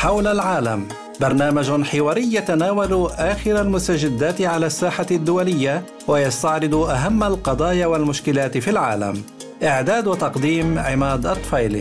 حول العالم، برنامج حواري يتناول آخر المستجدات على الساحة الدولية ويستعرض أهم القضايا والمشكلات في العالم. إعداد وتقديم عماد الطفيلي.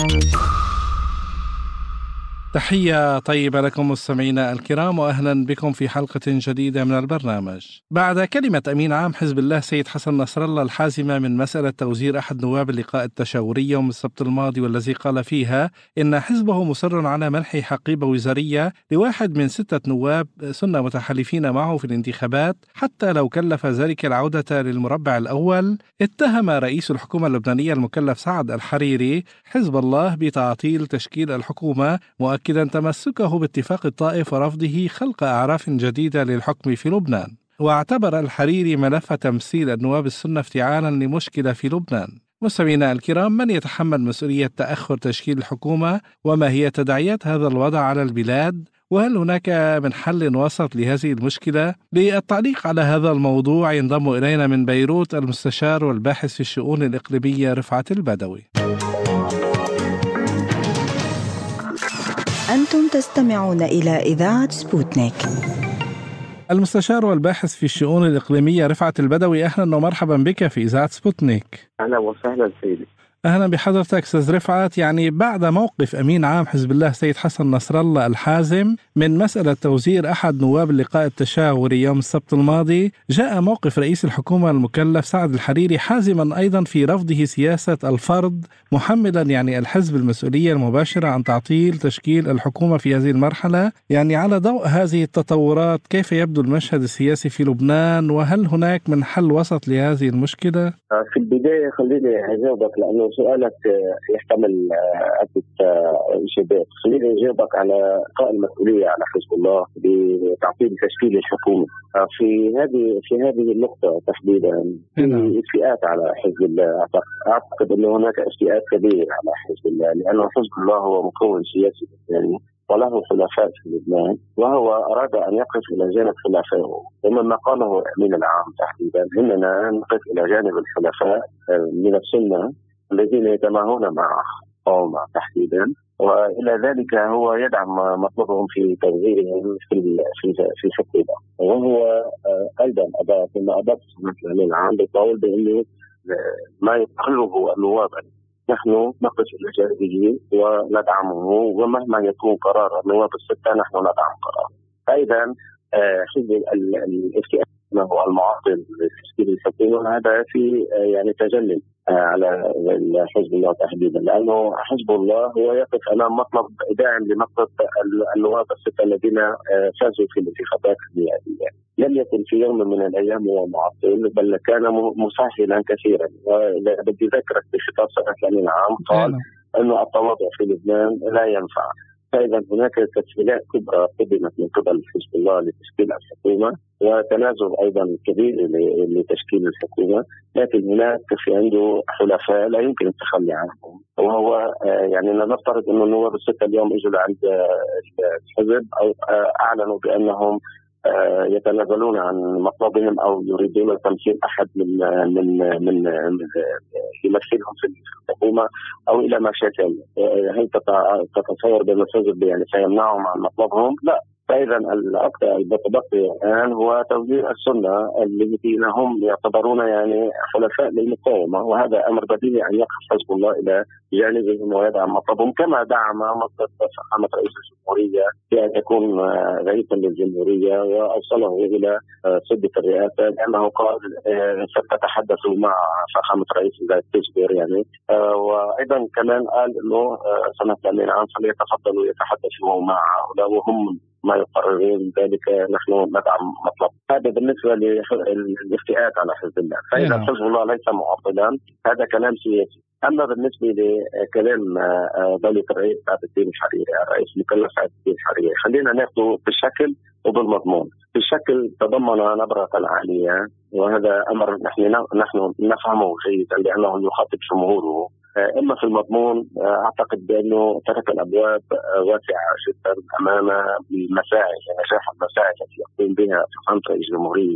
تحية طيبة لكم مستمعينا الكرام، وأهلا بكم في حلقة جديدة من البرنامج. بعد كلمة أمين عام حزب الله سيد حسن نصر الله الحازمة من مسألة توزير أحد نواب اللقاء التشاوري يوم السبت الماضي، والذي قال فيها إن حزبه مصر على منح حقيبة وزارية لواحد من 6 نواب سنة متحالفين معه في الانتخابات حتى لو كلف ذلك العودة للمربع الأول، اتهم رئيس الحكومة اللبنانية المكلف سعد الحريري حزب الله بتعطيل تشكيل الحكومة، مؤكدا تمسكه باتفاق الطائف ورفضه خلق أعراف جديدة للحكم في لبنان. واعتبر الحريري ملف تمثيل النواب السنة افتعالا لمشكلة في لبنان. مستمعينا الكرام، من يتحمل مسؤولية تأخر تشكيل الحكومة؟ وما هي تداعيات هذا الوضع على البلاد؟ وهل هناك من حل وسط لهذه المشكلة؟ للتعليق على هذا الموضوع ينضم إلينا من بيروت المستشار والباحث في الشؤون الإقليمية رفعت البدوي. أنتم تستمعون إلى إذاعة سبوتنيك. المستشار والباحث في الشؤون الإقليمية رفعت البدوي، أهلا ومرحبا بك في إذاعة سبوتنيك. أهلا وسهلا سيدي. أهلا بحضرتك أستاذ رفعت. يعني بعد موقف أمين عام حزب الله سيد حسن نصر الله الحازم من مسألة توزير أحد نواب اللقاء التشاوري يوم السبت الماضي، جاء موقف رئيس الحكومة المكلف سعد الحريري حازما أيضا في رفضه سياسة الفرض، محملا يعني الحزب المسؤولية المباشرة عن تعطيل تشكيل الحكومة في هذه المرحلة. يعني على ضوء هذه التطورات كيف يبدو المشهد السياسي في لبنان، وهل هناك من حل وسط لهذه المشكلة؟ في البداية خليني أجاوبك لأنه سؤالك يحتمل عدة إجابات. خليني أجاوبك على قاء المسؤولية على حزب الله بتعطيل تشكيل الحكومة. في هذه النقطة تحديدا في فئات على حزب الله. أعتقد أن هناك اشتئات كبيرة على حزب الله، لأنه حزب الله هو مكون سياسي يعني وله خلافات في لبنان، وهو أراد أن يقف إلى جانب خلافائه، ومما قاله أمين العام تحديدا إننا نقف إلى جانب الخلفاء من السنة الذين يتماهون مع قوم تحديدا، وإلى ذلك هو يدعم مطلبهم في تغييرهم في الحكومة. وهو أيضا أضاف الأمين العام بالقول بأنه ما يقرره النواب نحن نقف إلى جانبه وندعمه، ومهما يكون قرار النواب الستة نحن ندعم قراره. فإذا حزب الافتئات هو المعطل لتشكيل الحكومة، هذا في يعني تجلي على حزب الله تحديدا، لأنه حزب الله هو يقف أمام مطلب داعم لمطلب النواب الستة الذين فازوا في الانتخابات النهائية. لم يكن في يوم من الأيام هو معطل، بل كان مسهلا كثيرا. وإذا بدي ذكرك بخطاب سنة الأمين العام قال أنه التواضع في لبنان لا ينفع. فإذا هناك تسهيلات كبرى قدمت من قبل حزب الله لتشكيل الحكومة، وتنازل أيضا كبير لتشكيل الحكومة، لكن هناك في عنده حلفاء لا يمكن التخلي عنهم. وهو يعني نفترض أن النواب الستة اليوم اجوا عند الحزب أو أعلنوا بأنهم يتنازلون عن مطلبهم او يريدون تمثيل احد من يمثلهم في الحكومه او الى ما شاكل. هل تتصور بان الحزب يعني سيمنعهم عن مطلبهم؟ لا. فاذا الاكثر المتبقي الان هو توزيع السنه الذين هم يعتبرون يعني حلفاء للمقاومه، وهذا امر بديهي ان يقف حزب الله الى جانبهم ويدعم مطلبهم، كما دعم مطلب فخامه رئيس الجمهوريه بان يكون رئيسا للجمهوريه واوصله الى سده الرئاسه، لانه قال ستتحدثوا مع فخامه رئيس الجمهوريه يعني. وايضا كمان قال انه سنه الامين العام فليتفضلوا يتحدثوا مع هؤلاء وهم ما يقررون ذلك، نحن ندعم مطلب. هذا بالنسبة للافتئات على حزب الله. فإذا حزب الله ليس معطلا، هذا كلام سياسي. أما بالنسبة لكلام دولة الرئيس سعد الدين الحريري، الرئيس المكلف سعد الدين الحريري، خلينا ناخذه بالشكل وبالمضمون. بالشكل تضمن نبرة عالية، وهذا أمر نحن نفهمه جيدا لأنه يخاطب جمهوره. إما في المضمون أعتقد بأنه ترك الأبواب واسعة جدا أمام المساعي، نجاح المساعي التي يقوم بها فخامة رئيس الجمهورية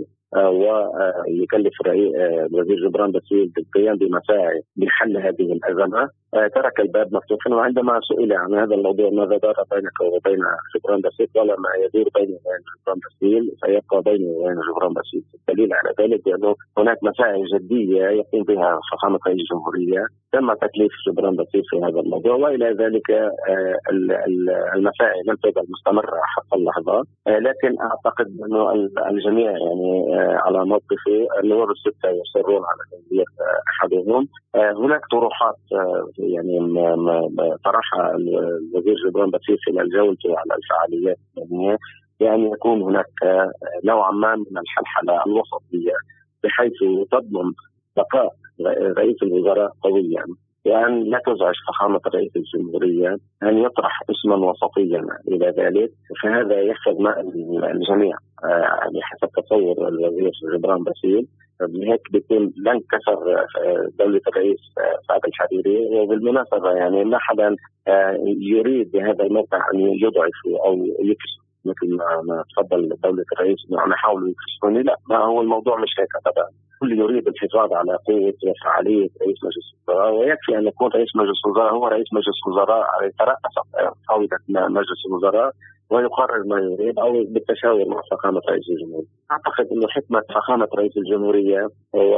ويكلف وزير جبران باسيل بالقيام بمساعي بحل هذه الأزمة. ترك الباب مفتوحا. وعندما سئل عن هذا الموضوع ماذا دار بينك وبين جبران باسيل قال ما يدور بيني وبين جبران باسيل سيبقى بيني وبين جبران باسيل. الدليل على ذلك بأنه هناك مساعي جدية يقوم بها فخامة رئيس الجمهورية، تم تكليف جبران باسيل في هذا الموضوع، وإلى ذلك المساعي لم تزل مستمرة حتى اللحظة. لكن أعتقد أنه الجميع يعني على موقفه. النواب الستة يصرون على تغيير أحدهم. هناك طروحات يعني طرحها الوزير جبران باسيل خلال جولته على الفعاليات الدينية، يعني يكون هناك نوعا ما من الحلحلة الوسطية بحيث تضمن بقاء رئيس الوزراء قويا، وأن لا تزعج فخامة رئيس الجمهورية، أن يطرح اسما وسطيا إلى ذلك، فهذا يحفظ ماء الجميع يعني حسب تصور الوزير جبران باسيل. بهيك بيكون لن كسر دولة الرئيس سعد الحريري. وبالمناسبة يعني ما حدا يريد بهذا الموقع أن يضعف أو يكسر مثل ما تفضل دولة الرئيس أن يحاولوا يكسروني. لا، ما هو الموضوع مش هيك أبدا. كل يريد الحفاظ على قوة وفعالية رئيس مجلس الوزراء، ويكفي أن يكون رئيس مجلس الوزراء هو رئيس مجلس الوزراء يترأس فوضى مجلس الوزراء ويقرر ما يريد أو بالتشاور مع فخامة رئيس الجمهورية. أعتقد أن حكمة فخامة رئيس الجمهورية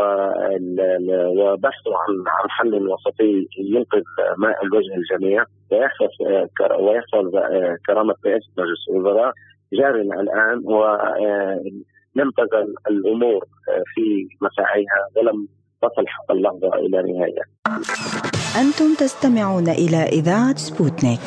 وبحثه عن حل وسطي ينقذ ماء الوجه الجميع ويحفظ كرامة رئيس مجلس الوزراء جار الآن، ولم تزل الأمور في مساعيها ولم تصل حتى اللحظة إلى نهاية. أنتم تستمعون إلى إذاعة سبوتنيك.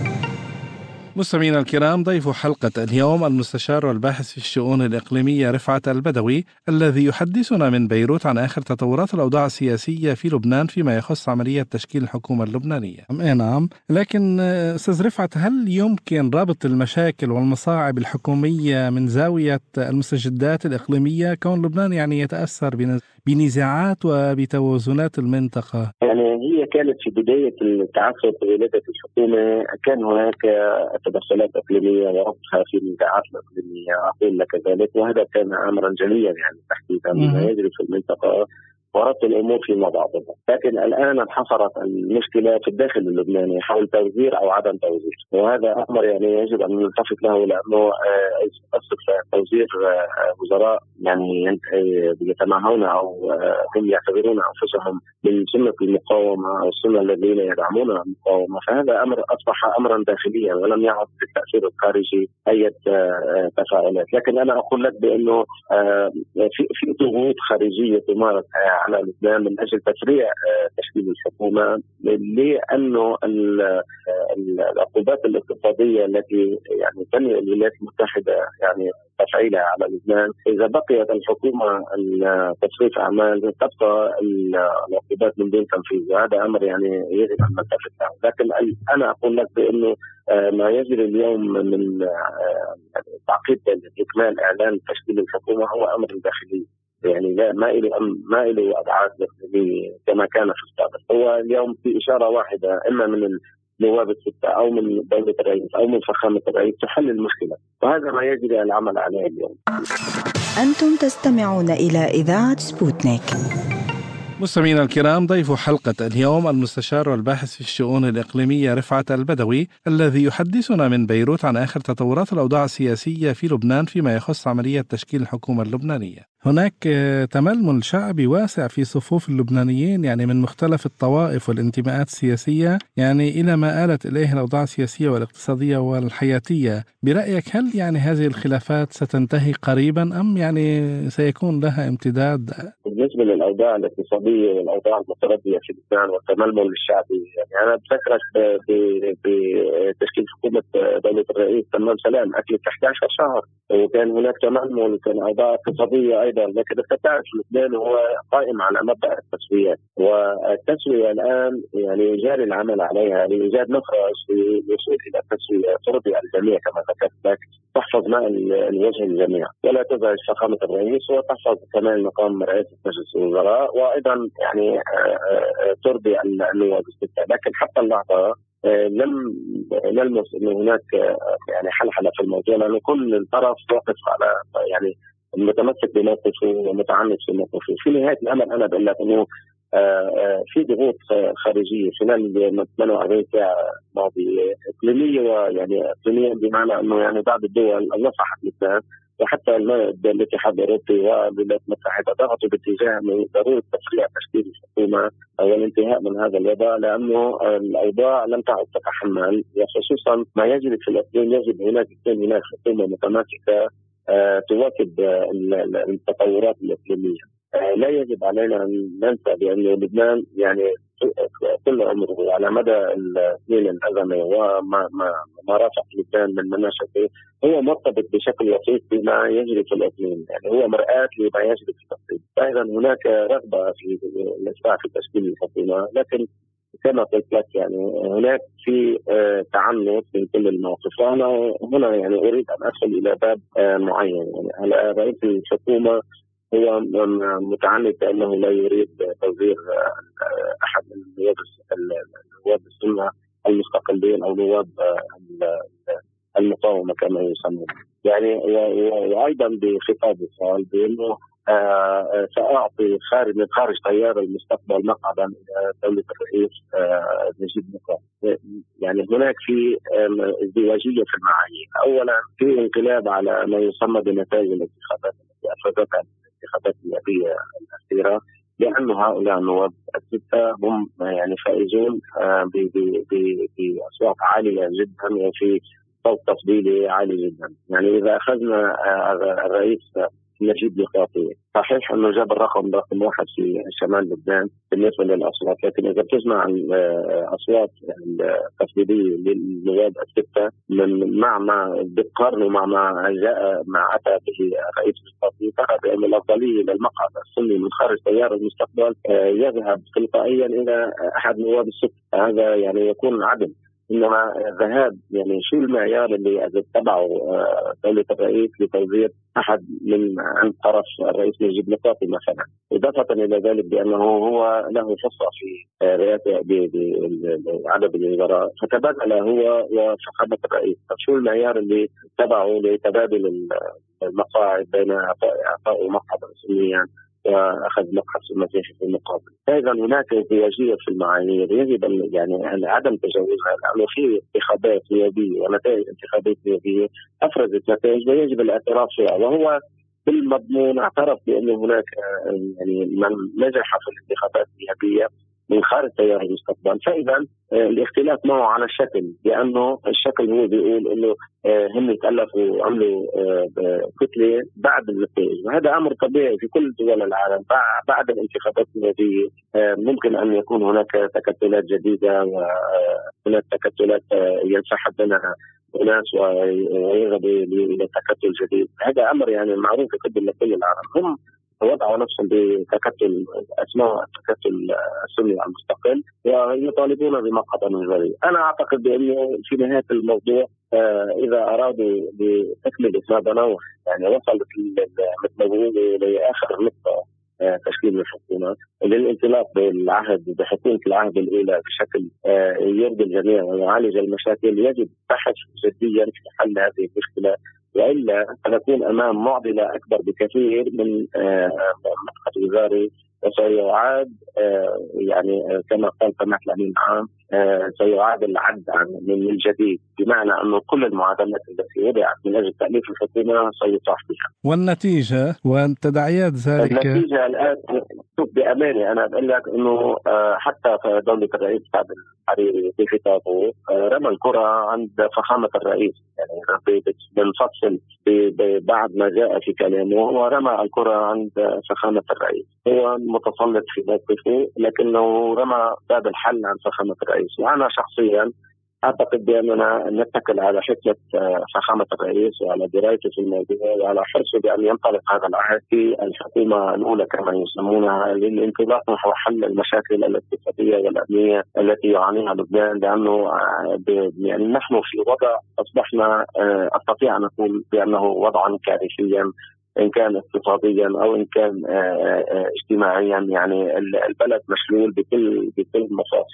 مستمعينا الكرام، ضيف حلقة اليوم المستشار والباحث في الشؤون الإقليمية رفعت البدوي، الذي يحدثنا من بيروت عن آخر تطورات الأوضاع السياسية في لبنان فيما يخص عملية تشكيل الحكومة اللبنانية. نعم، لكن أستاذ رفعت، هل يمكن ربط المشاكل والمصاعب الحكومية من زاوية المستجدات الإقليمية، كون لبنان يعني يتأثر بنزاعات وبتوازنات المنطقة؟ يعني هي كانت في بداية التعثر في ولادة الحكومة كان هناك تدخلات إقليمية وربطها في النزاعات الإقليمية، أقول لك ذلك، وهذا كان أمرا جليا يعني تحديدا ما يجري في المنطقة وربط الأمور فيما بعضها. لكن الآن انحصرت المشكلة في الداخل اللبناني حول توزير أو عدم توزير، وهذا أمر يعني يجب أن نلتفت له، لأنه توزير وزراء يعني يتماهون أو هم يعتبرون أنفسهم من سنة المقاومة أو السنة الذين يدعمون المقاومة، فهذا أمر أصبح أمرا داخليا ولم يعد بالتأثير الخارجي أي تفاعلات. لكن أنا أقول لك بأنه في ضغوط خارجية تمارس على لبنان من أجل تسريع تشكيل الحكومة، لأنه العقوبات الاقتصادية التي يعني تنوي الولايات المتحدة يعني تفعيلها على لبنان، إذا بقيت الحكومة تصريف أعمال تبقى العقوبات من دون تنفيذ، وهذا أمر يعني يجب أن نلتفت له. لكن أنا أقول لك بأنه ما يجري اليوم من تعقيد إكمال إعلان تشكيل الحكومة هو أمر داخلي، يعني لا ما له أبعاد إقليمية كما كان في السابق. هو اليوم في إشارة واحدة إما من النواب الستة أو من دولة الرئيس أو من فخامة الرئيس تحل المشكلة، وهذا ما يجري العمل عليه اليوم. أنتم تستمعون إلى إذاعة سبوتنيك. مستمعينا الكرام، ضيف حلقة اليوم المستشار والباحث في الشؤون الإقليمية رفعت البدوي، الذي يحدثنا من بيروت عن آخر تطورات الأوضاع السياسية في لبنان فيما يخص عملية تشكيل الحكومة اللبنانية. هناك تململ شعبي واسع في صفوف اللبنانيين، يعني من مختلف الطوائف والانتماءات السياسية، يعني إلى ما آلت إليه الأوضاع السياسية والاقتصادية والحياتية. برأيك هل يعني هذه الخلافات ستنتهي قريبا أم يعني سيكون لها امتداد؟ بالنسبة للأوضاع الاقتصادية والأوضاع المتردية في لبنان والتململ الشعبي، يعني أنا بفكرك بتشكيل حكومة دولة الرئيس تمام سلام أكلت 11 شهر، وكان هناك تململ، كان أوضاع اقتصادية أيضا. لكن تعرف لبنان هو قائم على مبدأ التسوية، والتسوية الآن يعني جاري العمل عليها لإيجاد مخرج للوصول إلى التسوية ترضي الجميع كما ذكرت لك، تحفظ ماء الوجه الجميع ولا تزعج فخامة الرئيس، وتحفظ كمان مقام رئاسة مجلس الوزراء، وأيضا يعني ترضي النواب الستة. لكن حتى اللحظة لم نلمس أن هناك يعني حلحلة في الموضوع، لأن كل طرف واقف على يعني متمسك بموقفه ومتعنت في موقفه. في نهاية الأمر أنا بقول لك أنه في ضغوط خارجيه خلال 48 ساعه ماضيه اقليميه، ويعني اقليميا بمعنى انه يعني بعض الدول نصحت لبنان وحتى الاتحاد الاوروبي والولايات المتحده ضغطوا باتجاه من ضروره تسريع تشكيل الحكومه والانتهاء من هذا الوضع، لانه الاوضاع لم تعد تتحمل، وخصوصا ما يجري في الاقليم. يجب يكون هناك حكومه متماسكه تواكب التطورات الاقليميه. لا يجب علينا ان ننسى بان لبنان يعني كل عمره على مدى السنين الازمه وما رافق لبنان من مناشئه هو مرتبط بشكل وسيط بما يجري في الاقليم، يعني هو مرآة لما يجري في الاقليم. ايضا هناك رغبه في الاسراع في تشكيل الحكومه، لكن كما قلت لك يعني هناك في تعنت من كل المواقف. وانا هنا يعني اريد ان ادخل الى باب معين. يعني رئيس الحكومه هو متعنت بانه لا يريد توزير احد من نواب السنه المستقلين او نواب المقاومه كما يسمون. يعني وايضا بخطابه قال بانه ساعطي من خارج تيار المستقبل مقعدا الى دوله الرئيس نجيب ميقات. يعني هناك في ازدواجيه في المعايير. اولا في انقلاب على ما يسمى بنتائج الانتخابات التي افرزتها الانتخابات النيابيه الاخيره، لأن هؤلاء النواب الستة هم يعني فائزون بأصوات عالية جدا وفي صوت تفضيلي عالي جدا. يعني إذا أخذنا الرئيس نجيب ميقاتي، صحيح أنه جاب رقم واحد في شمال لبنان بالنسبة للأصوات، لكن إذا بتجمع الأصوات التفضيلية للنواب الستة مع ما بتقارنوا مع ما جاء مع أتى به الرئيس ميقاتي، ترى بأن الأفضلية للمقعد السني من خارج تيار المستقبل يذهب تلقائيا إلى أحد نواب الستة. هذا يعني يكون عدل. انما الذهاب يعني شو المعيار اللي اتبعه دولة الرئيس لتوزيع احد من عند طرف الرئيس نجيب ميقاتي مثلا، اضافه الى ذلك بانه هو له فرصه في رئاسه بعدد الوزراء، فتبادل هو وفخامه الرئيس. شو المعيار اللي اتبعه لتبادل المقاعد بين اعطاء مقعدا سنيا واخذ مقعد مسيحي في المقابل؟ ايضا هناك ازدواجيه في المعايير يجب ان يعني عدم تجاوزها، لانه في انتخابات نيابيه ونتائج انتخابات نيابيه افرزت نتائج ويجب الاعتراف فيها، وهو بالمضمون اعترف بان هناك يعني من نجح في الانتخابات النيابيه من خارج تيار المستقبل. فاذا الاختلاف معه على الشكل، لانه الشكل هو بيقول انه هم تالفوا وعملوا كتله بعد النتائج، وهذا امر طبيعي في كل دول العالم. بعد الانتخابات النيابيه ممكن ان يكون هناك تكتلات جديده، وهناك تكتلات ينسحب منها ناس ويذهب الى تكتل جديد. هذا امر يعني معروف في كل العالم. هم وضعوا نفسهم بتكتل اسمه التكتل السني المستقل ويطالبون بمقعد نظري. انا اعتقد بانه في نهايه الموضوع اذا ارادوا بتكمله ما بنوه يعني وصلت مثل ما بيقولوا لاخر نقطه تشكيل الحكومه للانطلاق بحكومه العهد الاولى بشكل يرضي الجميع ويعالج المشاكل. يجب بحث جديا في حل هذه المشكله، والا سنكون امام معضله اكبر بكثير من مقعد وزاري، وسيعاد يعني كما قال سماحه الامين العام سيعاد العد من جديد، بمعنى انه كل المعادلات التي وضعت من اجل تاليف الحكومه سيطاح بها. والنتيجه وتداعيات ذلك النتيجه الان بامانه انا بقول لك انه حتى في دوله الرئيس سعد الحريري في خطابه رمى الكره عند فخامه الرئيس، يعني بنفصل بعد ما جاء في كلامه ورمى الكره عند فخامه الرئيس. هو متسلط في موقفه لكنه رمى باب الحل عند فخامه الرئيس. وانا شخصيا اعتقد باننا نتكل على حكمه فخامه الرئيس وعلى درايته في الموضوع وعلى حرصه بان ينطلق هذا العهد في الحكومه الاولى كما يسمونها للانطلاق نحو حل المشاكل الاقتصاديه والامنيه التي يعانيها لبنان، لانه يعني نحن في وضع اصبحنا استطيع ان اقول بانه وضعا كارثيا إن كان اقتصاديا أو إن كان اجتماعيا. يعني البلد مشلول بكل مفاصله.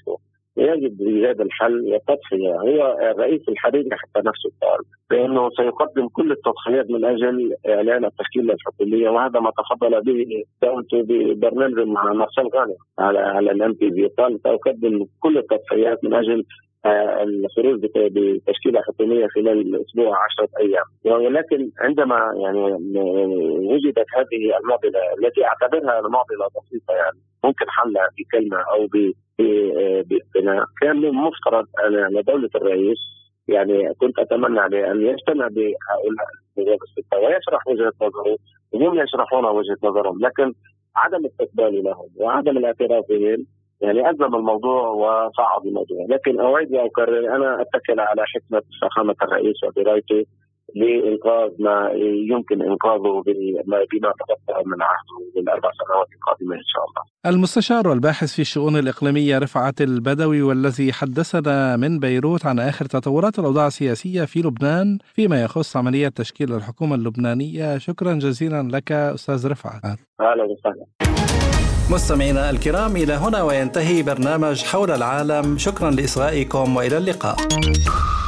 يجب إيجاد الحل والتضحية. هو الرئيس الحريري حتى نفسه قال بأنه سيقدم كل التضحيات من أجل إعلان التشكيلة الحكومية، وهذا ما تفضل به دولته ببرنامج مع مارسيل غانم على الMPV. قال سأقدم كل التضحيات من أجل الخروج بتشكيلة حكومية خلال الأسبوع 10 أيام. ولكن عندما يعني وجدت هذه المعضلة التي أعتبرها معضلة بسيطة، يعني ممكن حلها بكلمة أو ببناء، كان من المفترض أن دولة الرئيس يعني كنت أتمنى عليه أن يجتمع بهؤلاء النواب الستة ويشرح وجهة نظره وهم يشرحون وجهة نظرهم، لكن عدم استقبال لهم وعدم الاعتراف بهم يعني أزم الموضوع وصعب الموضوع. لكن أعيد وأكرر، أنا أتكل على حكمة فخامة الرئيس ودرايته لإنقاذ ما يمكن إنقاذه بما تبقى من عهده لل4 سنوات القادمة إن شاء الله. المستشار والباحث في الشؤون الإقليمية رفعت البدوي، والذي حدثنا من بيروت عن آخر تطورات الأوضاع السياسية في لبنان فيما يخص عملية تشكيل الحكومة اللبنانية. شكرا جزيلا لك أستاذ رفعت. أهلا وسهلا. مستمعينا الكرام، إلى هنا وينتهي برنامج حول العالم. شكرا لإصغائكم وإلى اللقاء.